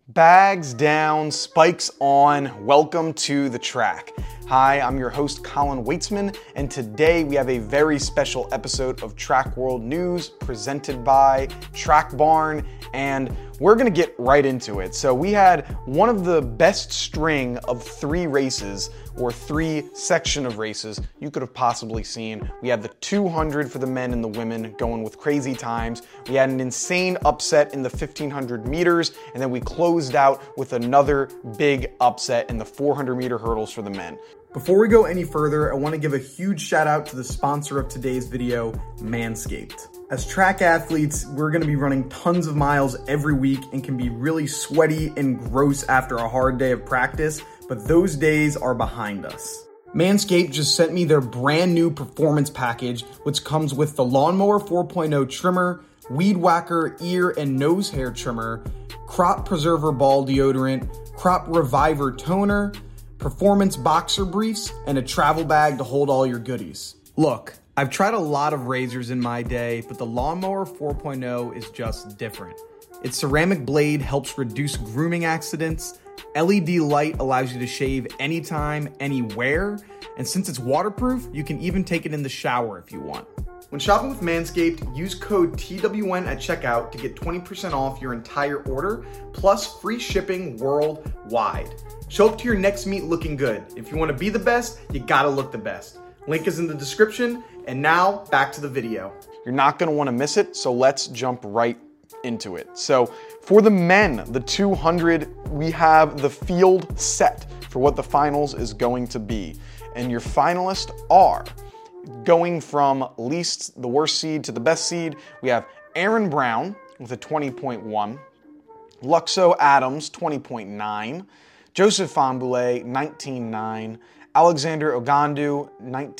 Bags down, spikes on, welcome to the track. Hi, I'm your host Colin Weitzman, and today we have a very special episode of Track World News presented by Track Barn, and we're gonna get right into it. So we had one of the best string of three races, or three section of races you could have possibly seen. We had the 200 for the men and the women going with crazy times. We had an insane upset in the 1500 meters, and then we closed out with another big upset in the 400 meter hurdles for the men. Before we go any further, I want to give a huge shout out to the sponsor of today's video, Manscaped. As track athletes, we're going to be running tons of miles every week and can be really sweaty and gross after a hard day of practice, but those days are behind us. Manscaped just sent me their brand new performance package, which comes with the Lawnmower 4.0 trimmer, Weed Whacker ear and nose hair trimmer, Crop Preserver ball deodorant, Crop Reviver toner, performance boxer briefs, and a travel bag to hold all your goodies. Look, I've tried a lot of razors in my day, but the Lawnmower 4.0 is just different. Its ceramic blade helps reduce grooming accidents, LED light allows you to shave anytime, anywhere, and since it's waterproof, you can even take it in the shower if you want. When shopping with Manscaped, use code TWN at checkout to get 20% off your entire order, plus free shipping worldwide. Show up to your next meet looking good. If you want to be the best, you gotta look the best. Link is in the description, and now back to the video. You're not gonna wanna miss it, so let's jump right into it. So for the men, the 200, we have the field set for what the finals is going to be. And your finalists are, going from least, the worst seed to the best seed, we have Aaron Brown with a 20.1, Luxo Adams, 20.9, Joseph Fahnbulleh, 19.9, Alexander Ogandu,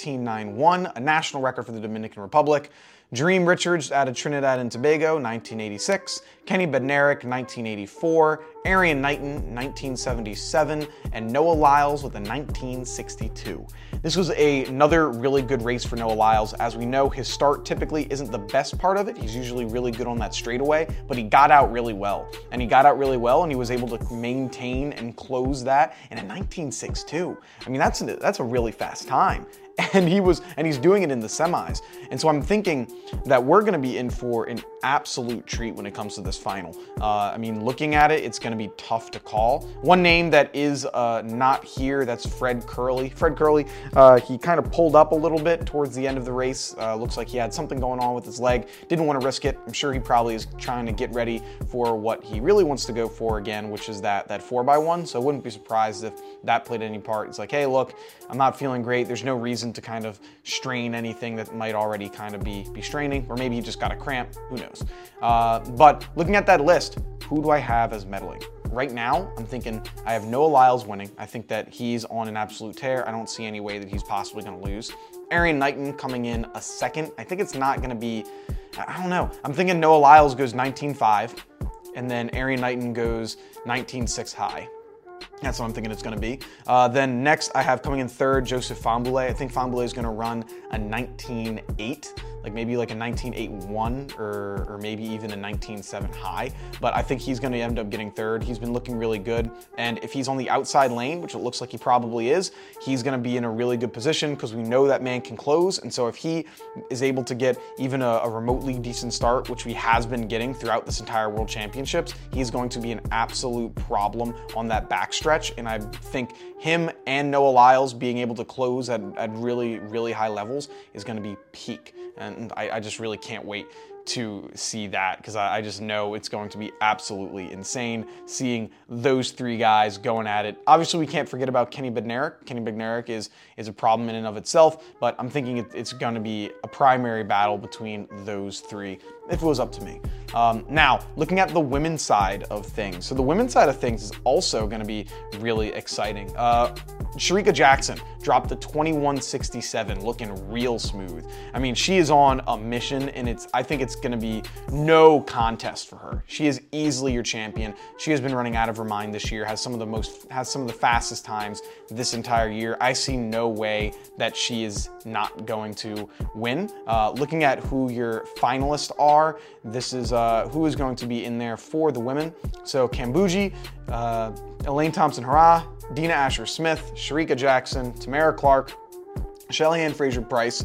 19.91, a national record for the Dominican Republic, Dream Richards out of Trinidad and Tobago, 1986, Kenny Bednarek, 1984, Arian Knighton, 1977, and Noah Lyles with a 1962. This was another really good race for Noah Lyles. As we know, his start typically isn't the best part of it. He's usually really good on that straightaway, but he got out really well. And he was able to maintain and close that in a 19.62. I mean, that's a really fast time. And he's doing it in the semis. And so I'm thinking that we're gonna be in for an absolute treat when it comes to this final. I mean, looking at it, it's gonna be tough to call. One name that is not here, that's Fred Kerley. Fred Kerley, he kind of pulled up a little bit towards the end of the race. Looks like he had something going on with his leg. Didn't want to risk it. I'm sure he probably is trying to get ready for what he really wants to go for again, which is that 4x1. So I wouldn't be surprised if that played any part. It's like, hey, look, I'm not feeling great. There's no reason to kind of strain anything that might already kind of be straining, or maybe he just got a cramp, who knows. But looking at that list, who do I have as medaling? Right now, I'm thinking I have Noah Lyles winning. I think that he's on an absolute tear. I don't see any way that he's possibly gonna lose. Arian Knighton coming in a second. I think it's not gonna be, I don't know. I'm thinking Noah Lyles goes 19.5, and then Arian Knighton goes 19.6 high. That's what I'm thinking it's going to be. Then next, I have coming in third, Joseph Fahnbulleh. I think Fahnbulleh is going to run a 19.8, like maybe like a 19.81 or maybe even a 19.7 high. But I think he's going to end up getting third. He's been looking really good. And if he's on the outside lane, which it looks like he probably is, he's going to be in a really good position because we know that man can close. And so if he is able to get even a remotely decent start, which he has been getting throughout this entire World Championships, he's going to be an absolute problem on that backstretch. And I think him and Noah Lyles being able to close at really, really high levels is going to be peak. And I just really can't wait to see that because I just know it's going to be absolutely insane seeing those three guys going at it. Obviously, we can't forget about Kenny Bednarek. Kenny Bednarek is a problem in and of itself, but I'm thinking it's going to be a primary battle between those three if it was up to me. Now, looking at the women's side of things. So the women's side of things is also going to be really exciting. Shericka Jackson dropped to 21.67, looking real smooth. I mean, she is on a mission, and I think it's going to be no contest for her. She is easily your champion. She has been running out of her mind this year, has some of the fastest times this entire year. I see no way that she is not going to win. Looking at who your finalists are, this is who is going to be in there for the women. So Kambuji, Elaine Thompson-Herah, Dina Asher-Smith, Shericka Jackson, Tamara Clark, Shelly-Ann Fraser-Pryce,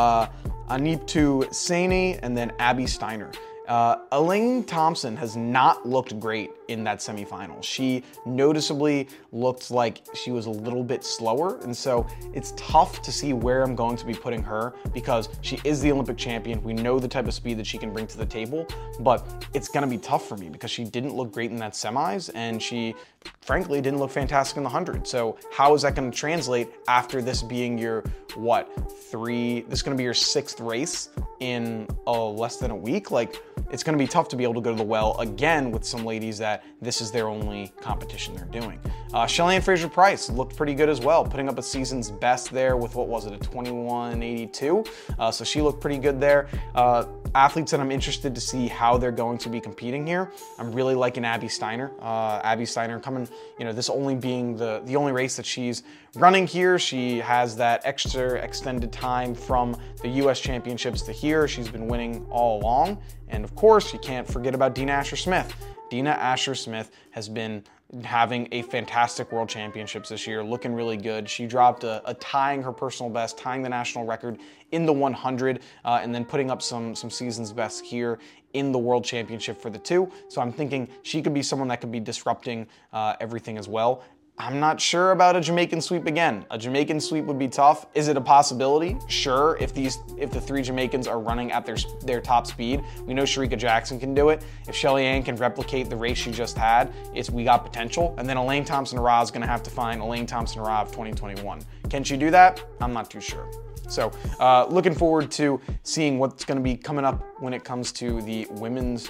Anitu Saini, and then Abby Steiner. Elaine Thompson has not looked great in that semifinal. She noticeably looked like she was a little bit slower, and so it's tough to see where I'm going to be putting her because she is the Olympic champion. We know the type of speed that she can bring to the table, but it's gonna be tough for me because she didn't look great in that semis, and she frankly didn't look fantastic in the 100. So how is that gonna translate after this being your, this is gonna be your 6th race in less than a week? Like, it's gonna be tough to be able to go to the well again with some ladies that this is their only competition they're doing. Shelly-Ann Fraser-Pryce looked pretty good as well, putting up a season's best there with, a 21.82. So she looked pretty good there. Athletes that I'm interested to see how they're going to be competing here. I'm really liking Abby Steiner. Abby Steiner coming, this only being the only race that she's running here. She has that extra extended time from the US Championships to here. She's been winning all along. And of course, you can't forget about Dina Asher-Smith. Dina Asher-Smith has been having a fantastic World Championships this year, looking really good. She dropped a tying her personal best, tying the national record in the 100, and then putting up some season's best here in the World Championship for the 2. So I'm thinking she could be someone that could be disrupting everything as well. I'm not sure about a Jamaican sweep again. A Jamaican sweep would be tough. Is it a possibility? Sure, if the 3 Jamaicans are running at their top speed. We know Shericka Jackson can do it. If Shelly-Ann can replicate the race she just had, we got potential. And then Elaine Thompson-Herah is gonna have to find Elaine Thompson-Herah of 2021. Can she do that? I'm not too sure. So looking forward to seeing what's gonna be coming up when it comes to the women's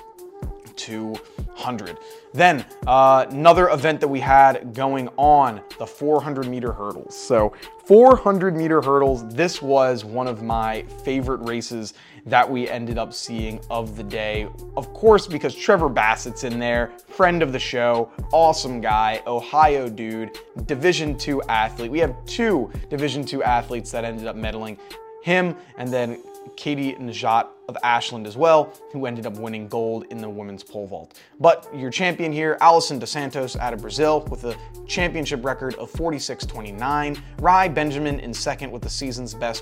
200. Then another event that we had going on, the 400 meter hurdles. So 400 meter hurdles, this was one of my favorite races that we ended up seeing of the day. Of course, because Trevor Bassett's in there, friend of the show, awesome guy, Ohio dude, Division II athlete. We have 2 Division II athletes that ended up medaling, him and then Katie Najat of Ashland as well, who ended up winning gold in the women's pole vault. But your champion here, Alison dos Santos out of Brazil with a championship record of 46.29. Rai Benjamin in second with the season's best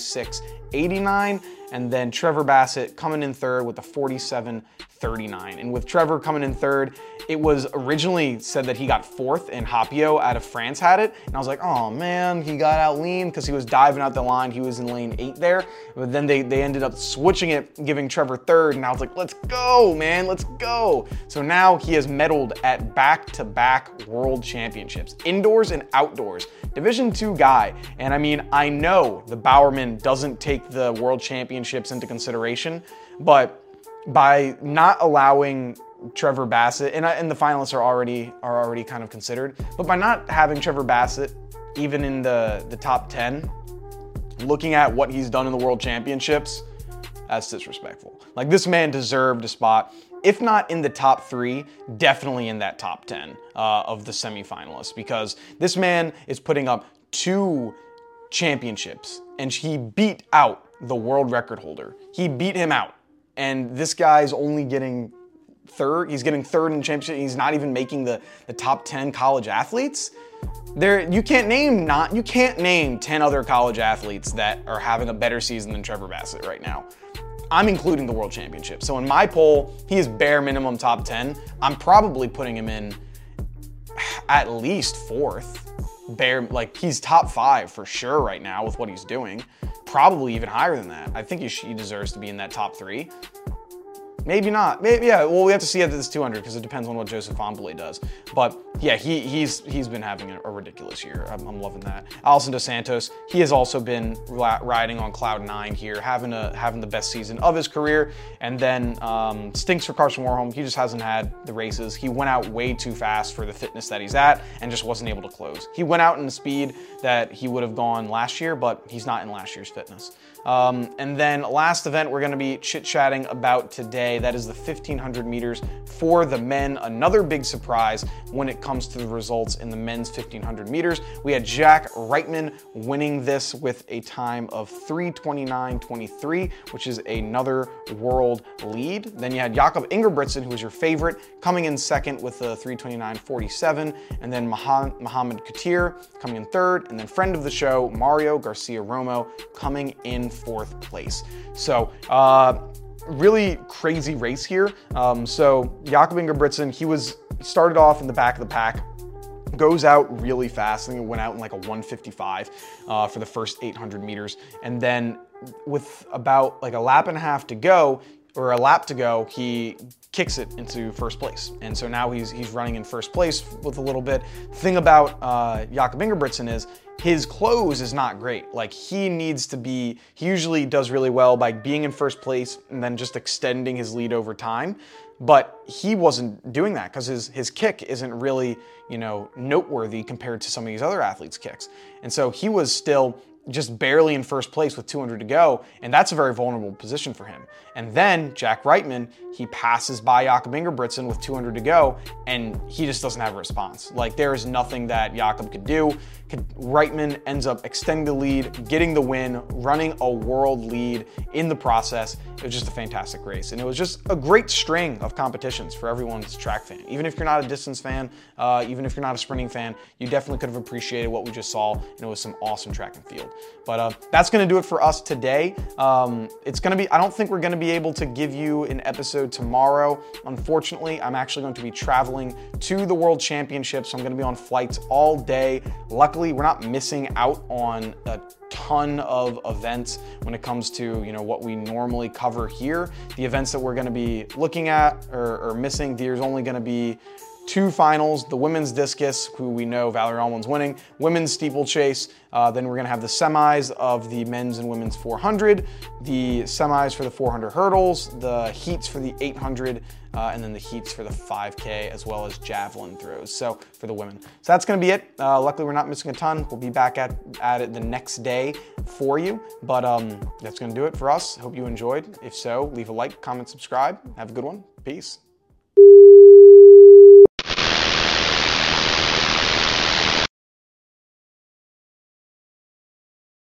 46.89. And then Trevor Bassett coming in third with a 47.39. And with Trevor coming in third, it was originally said that he got 4th and Hapio out of France had it. And I was like, oh man, he got out lean because he was diving out the line. He was in lane 8 there. But then they ended up switching it, giving Trevor 3rd. And I was like, let's go, man, let's go. So now he has medaled at back-to-back world championships, indoors and outdoors. Division II guy. And I mean, I know the Bowerman doesn't take the world championships into consideration, but by not allowing Trevor Bassett, and the finalists are already kind of considered, but by not having Trevor Bassett even in the top 10, looking at what he's done in the world championships, that's disrespectful. Like, this man deserved a spot, if not in the top 3, definitely in that top 10 of the semifinalists, because this man is putting up 2 championships and he beat out the world record holder. He beat him out. And this guy's only getting 3rd. He's getting 3rd in the championship. He's not even making the top 10 college athletes. You can't name 10 other college athletes that are having a better season than Trevor Bassett right now. I'm including the world championship. So in my poll, he is bare minimum top 10. I'm probably putting him in at least 4th. He's top 5 for sure right now with what he's doing. Probably even higher than that. I think he deserves to be in that top 3. Maybe not. Maybe, yeah. Well, we have to see at this 200 because it depends on what Joseph Fahnbulleh does. But yeah, he's been having a ridiculous year. I'm loving that. Alisson Dos Santos, he has also been riding on cloud 9 here, having the best season of his career. And then stinks for Carson Warholm. He just hasn't had the races. He went out way too fast for the fitness that he's at and just wasn't able to close. He went out in the speed that he would have gone last year, but he's not in last year's fitness. And then last event we're going to be chit-chatting about today. That is the 1500 meters for the men. Another big surprise when it comes to the results in the men's 1500 meters. We had Jack Reitman winning this with a time of 3:29.23, which is another world lead. Then you had Jakob Ingebrigtsen, who was your favorite, coming in second with a 3:29.47, and then Mohamed Katir coming in third, and then friend of the show, Mario Garcia Romo, coming in fourth place. So, really crazy race here. So Jakob Ingebrigtsen, he started off in the back of the pack, goes out really fast. I think it went out in like a 1:55 for the first 800 meters. And then with about like a lap and a half to go, or a lap to go, he kicks it into first place. And so now he's running in first place with a little bit. The thing about Jakob Ingebrigtsen is his close is not great. Like he usually does really well by being in first place and then just extending his lead over time. But he wasn't doing that because his kick isn't really, noteworthy compared to some of these other athletes' kicks. And so he was still just barely in first place with 200 to go, and that's a very vulnerable position for him. And then Jack Reitman, he passes by Jakob Ingebrigtsen with 200 to go, and he just doesn't have a response. Like there is nothing that Jakob could do. Reitman ends up extending the lead, getting the win, running a world lead in the process. It was just a fantastic race, and it was just a great string of competitions for everyone that's a track fan. Even if you're not a distance fan, even if you're not a sprinting fan, you definitely could have appreciated what we just saw, and it was some awesome track and field. But that's going to do it for us today. I don't think we're going to be able to give you an episode tomorrow. Unfortunately, I'm actually going to be traveling to the World Championships, so I'm going to be on flights all day. Luckily, we're not missing out on a ton of events when it comes to what we normally cover here. The events that we're going to be looking at or missing, there's only going to be 2 finals, the women's discus, who we know Valerie Allman's winning, women's steeplechase, then we're gonna have the semis of the men's and women's 400, the semis for the 400 hurdles, the heats for the 800, and then the heats for the 5K, as well as javelin throws, so for the women. So that's gonna be it. Luckily, we're not missing a ton. We'll be back at it the next day for you, but that's gonna do it for us. Hope you enjoyed. If so, leave a like, comment, subscribe. Have a good one. Peace.